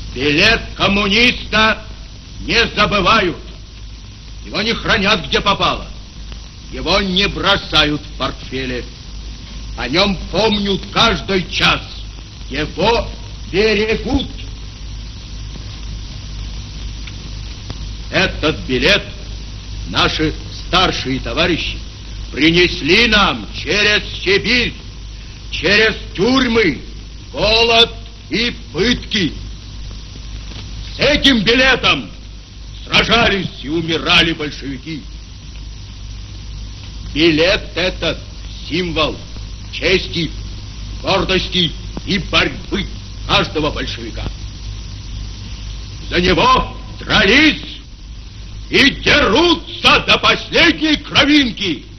Билет коммуниста не забывают. Его не хранят, где попало. Его не бросают в портфеле. О нем помнят каждый час. Его берегут. Этот билет наши старшие товарищи принесли нам через Сибирь, через тюрьмы, голод и пытки. С этим билетом сражались и умирали большевики. Билет этот символ чести, гордости и борьбы каждого большевика. За него дрались и дерутся до последней кровинки.